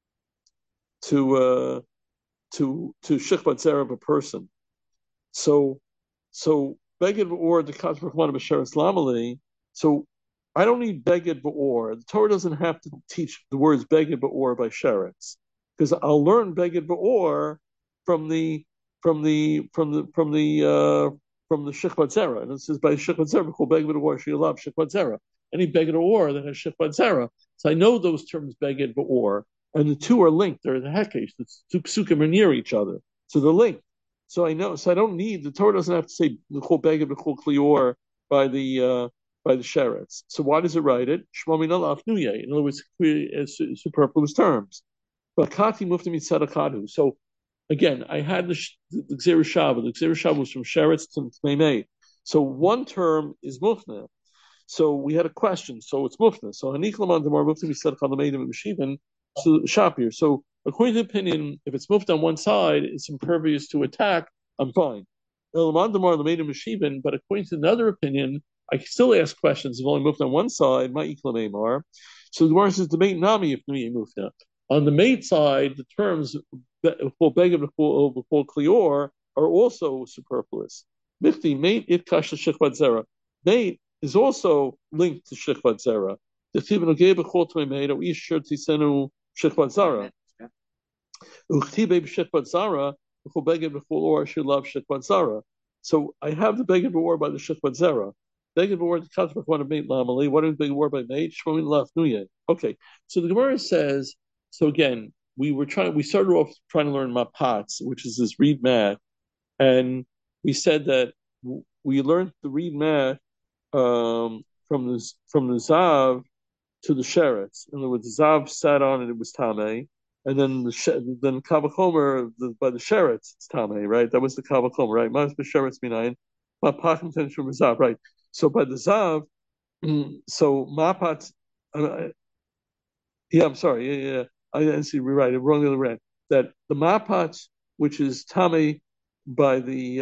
to shikvat zera of a person. So beged or the katav rachmana b'sheretz lamali. So I don't need beged ba'or. The Torah doesn't have to teach the words beged ba'or by sheretz, because I'll learn beged ba'or from the from the from the from the from the shechvat zera, and it says by shechvat zera called beged ba'or sheyalav shechvat zera. Any beged ba'or that has shechvat zera, so I know those terms beged ba'or, and the two are linked. They're the hekesh. The two psukim are near each other, so they're linked. So I know. So I don't need the Torah doesn't have to say l'chol beged l'chol klior by the sheretz. So why does it write it? Shmomin alaf nuye. In other words, superfluous terms. But kati mufti mitzadakadu. So again, I had the Gzera Shava. The Gzera Shava was from sheretz to tmeimei. So one term is mufna. So we had a question. So it's mufna. So haniklaman demar mufti mitzadakadu meidim mishivan. So shapir. So according to the opinion, if it's mufna on one side, it's impervious to attack. I'm fine. But according to another opinion, I can still ask questions if only moved on one side, my iklamemar. So the Gemara says debate nami if nuye mufna. On the mate side, the terms for beged for klior are also superfluous. Mifti mate it kash shechvat zera. Mate is also linked to shechvat zera. The chibin ogei b'chol tmei mate o ish shir tisenu shechvat zera. Uchtibe b'shechvat zera b'chol beged b'chol or shir love shechvat zera. So I have the beged b'or by the shechvat zera. Beged b'or the katzbach one of mate lamali. What is beged b'or by mate? Shmomin laf nuye. Okay, so the Gemara says. So again, we started off trying to learn mapats, which is this read math, and we said that we learned the read math from the zav to the sheretz. In other words, the zav sat on and it was tamei, and then then kavachomer by the sheretz it's tamei, right? That was the kavachomer, right? Mas b'sheretz minayin, mapachim tends from zav, right? So by the zav, so mapats. Yeah, I'm sorry. Yeah. I see. We're right. I'm wrong the other way. That the mapats, which is tame by the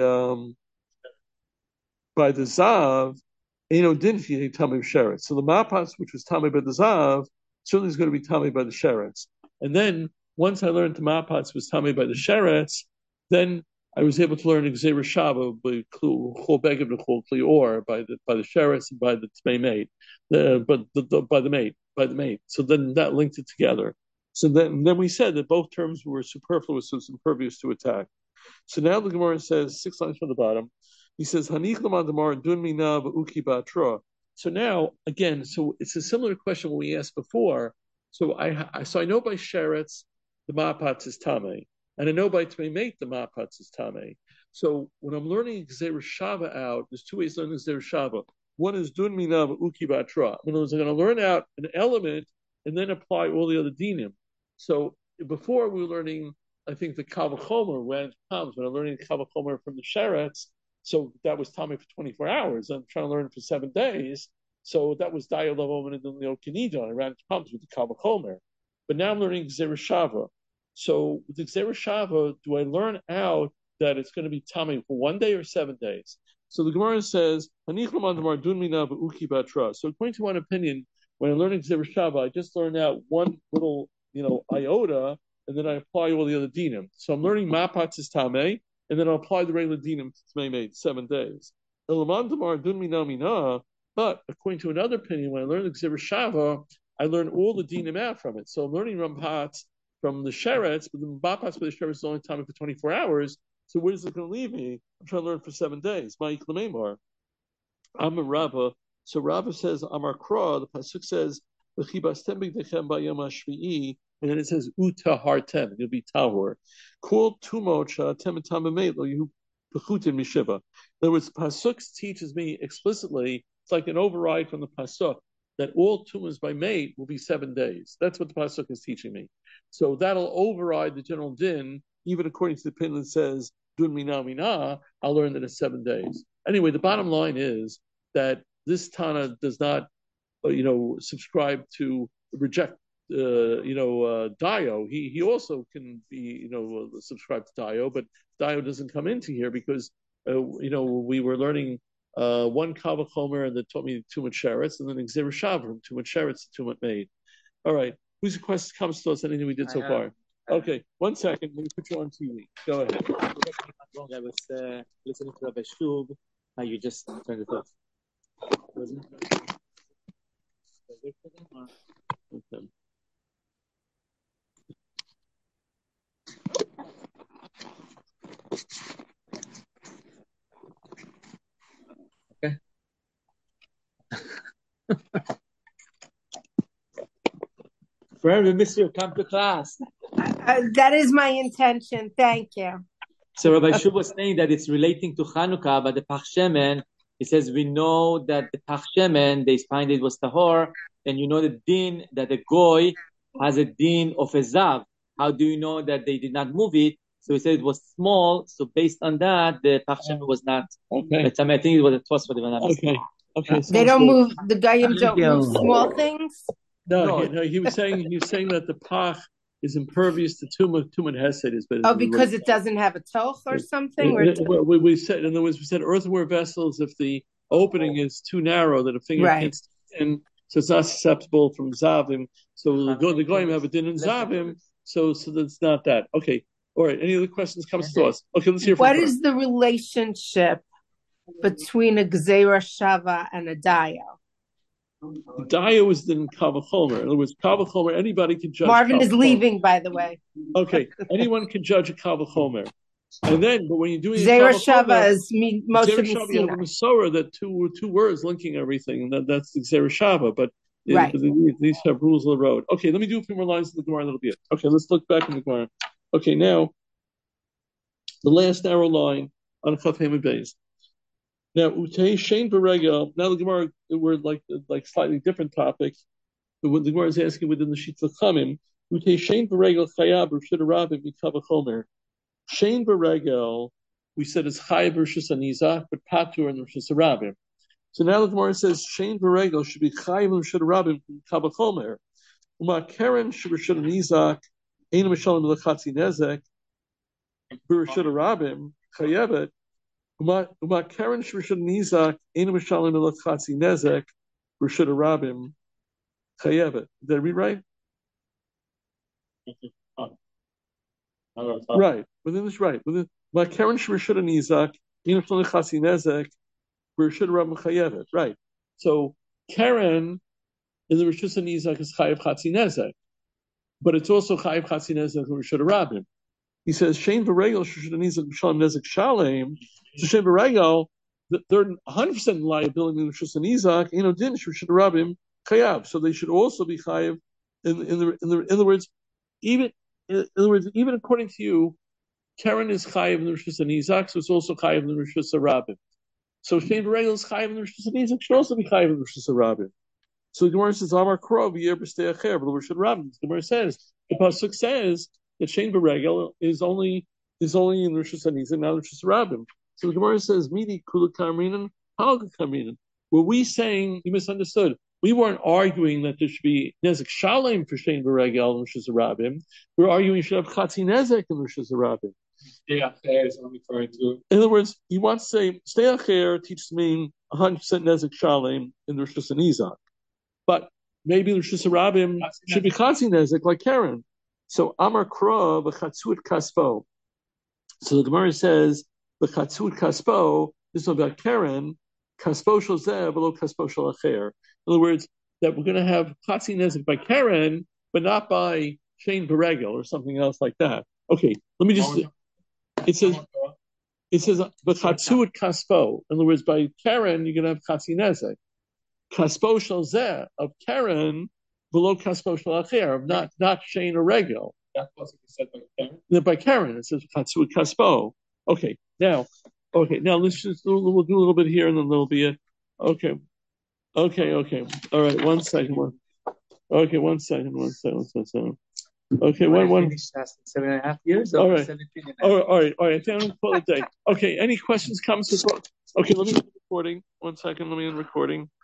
zav, dinti tame sheretz. So the mapats, which was tame by the zav, certainly is going to be tame by the sheretz. And then once I learned the mapats was tame by the sheretz, then I was able to learn Gzera Shava by chol beged b'chol klior by the sheretz and by the tmei mate, by the mate. So then that linked it together. So then we said that both terms were superfluous, so it's impervious to attack. So now the Gemara says 6 lines from the bottom. He says Hanich lamadamar dun mina ba'uki ba'tra. So now again, so it's a similar question when we asked before. So I know by sheretz the ma'apatz is tamei, and I know by tmei mate the ma'apatz is tamei. So when I'm learning Gzera Shava out, there's two ways to learn Gzera Shava. One is dun mina ba'uki ba'tra. In other words, I'm going to learn out an element and then apply all the other dinim. So before we were learning, I think the kavachomer when I'm learning kavachomer from the sheretz. So that was Tommy for 24 hours. I'm trying to learn for 7 days. So that was Dayalav and Kinidon. I ran into problems with the kavachomer. But now I'm learning Gzera Shava. So with the Gzera Shava, do I learn out that it's going to be Tommy for 1 day or 7 days? So the Gemara says, so according to one opinion, when I'm learning Gzera Shava, I just learn out one little iota, and then I apply all the other dinim. So I'm learning mapats is tamei, and then I'll apply the regular dinim to tmei made 7 days. But according to another opinion, when I learn the Gzera Shava, I learn all the dinim out from it. So I'm learning rampats from the sheretz, but the mapats for the sheretz is only tamei for 24 hours. So where is it going to leave me? I'm trying to learn for 7 days. My iklamemar. I'm a Rabbah. So Rabbah says, Amar Kra, the pasuk says, and then it says uta hartem, you'll be tahor. Kol tumocha temetamemeit lo you pechutin mishiva. In other words, pasuk teaches me explicitly. It's like an override from the pasuk that all tumas by mate will be 7 days. That's what the pasuk is teaching me. So that'll override the general din, even according to the opinion that says dun mina mina. I'll learn that it's 7 days. Anyway, the bottom line is that this Tana does not subscribe to reject, Dio. He also can be, subscribe to Dio, but Dio doesn't come into here because, we were learning one Kavachomer that taught me too much sheretz, and then Gzera Shava from too much sheretz to too much made. All right. Whose question comes to us? Anything we did so far? Okay. 1 second. Let me put you on TV. Go ahead. I was listening to Rabbi Shub. You just turned it off. Okay. Friend, we miss you. Come to class. That is my intention. Thank you. So Rabbi Shub was saying that it's relating to Hanukkah, but the Pach Shemen, he says we know that the Pach Shemen, they find it was tahor, and you know the din that the goy has a din of a zav. How do you know that they did not move it? So he said it was small. So based on that, the Pach Shemen was not. Okay. But I think it was a toss for the Vanam. Okay. Okay. They don't move. The Goyim don't you. move small things. No, he was saying that the pach is impervious to tumah hesed. Is better. Oh, because it doesn't have a toch or something. We said, in other words, we said earthenware vessels. If the opening is too narrow, that a finger can't stick in, so it's not susceptible from zavim. So the goyim have a din in zavim. So that's not that. Okay. All right. Any other questions? Comes to us. Okay. Let's hear from. What is the relationship between a gzeira shava and a dayo? Dayo is in Kavachomer. In other words, Kavachomer, anybody can judge. Marvin is Kavachomer. leaving, by the way. Okay, anyone can judge a Kavachomer. And then, but when you're doing Zera Shava is most of you have a Masorah that two words linking everything, and that's the Zera Shava. But right. These have rules of the road. Okay, let me do a few more lines in the Gemara, that'll be it. Okay, let's look back in the Gemara. Okay, now, the last narrow line on Chaf Hema Beis. Now, Utei Shein Beregel. Now the Gemara, we're like slightly different topics. What the Gemara is asking within the Sheets of Chamim, Utei Shein Beregel Chayab Rishud Rabim Mikava Chomer. Shein Beregel, we said is Chayav Rishus Anizach, but Patur and Rishus Rabim. So now the Gemara says Shein Beregel should be Chayav Rishud Rabim Mikava Chomer. Uma Keren Rishud Anizach Ein Mishalim Lechatzi Nezek Rishud Rabim Chayavet. Uma Karen Rishud Nizak Ein Mishalim Elatchatzi Nezek Rishud Rabim Chayevet. Did I read right? Right. Within this, right. Within Ma Karen Rishud Nizak Ein Mishalim Elatchatzi Nezek Rishud Rabim Chayevet. Right. So Karen in the Rishud Nizak is Chayev Chatzi Nezek, but it's also Chayev Chatzi Nezek Rishud Rabim. He says Shein V'Regel Rishud Nizak Mishalim Nezek Shalem. So Shem Beregel, they're 100% liability in Rishus and Isaac, din Rishus Rabim Chayav. So they should also be Chayav. In other words, even according to you, Karen is Chayav in the Rishus and Isaac, so it's also Chayav in the Rishus Rabim. So Shem Beregel is Chayav in the Rishus and Isaac, should also be Chayav in the Rishus Rabim. So the Gemara says, Amar Krov Yer B'Stei Acher, but the Rishus Rabim. The Gemara says, the pasuk says that Shem Beregel is only in Rishus and Isaac, not Rishus Rabim. So the Gemara says, "Midi kula kamrinan, halga kamrinan." Were we saying you misunderstood? We weren't arguing that there should be nezek shalem for shein beregel and rishus rabim. We're arguing you should have chatzi nezek and rishus rabim. Stay acher is what I'm referring to. In other words, you want to say stay acher teaches me 100% nezek shalem in the rishus and Isaac, but maybe the rishus rabim should be chatzi nezek like Karen. So Amar Kra v'chatzut kaspo. So the Gemara says. The Chatzut Kaspo, this is about Karen, Kaspo Shozeh, below Kaspo Shalacher. In other words, that we're going to have Chatzi Nezek by Karen, but not by Shein Beregel or something else like that. Okay, let me just, it says, but Chatzut Kaspo. In other words, by Karen, you're going to have Chatzi Nezek. Kaspo Shozeh of Karen, below Kaspo Shalacher, not Shein or Regel. That wasn't said by Karen. By Karen, it says Chatzut Kaspo. Okay, now let's just we'll do a little bit here and then there'll be a okay. All right, one second. Okay, one second. Okay, one. 7.5 years. All right. All right. I think I'm going to call it a day. Okay, any questions, comments? Okay, let me end the recording. 1 second, let me end recording.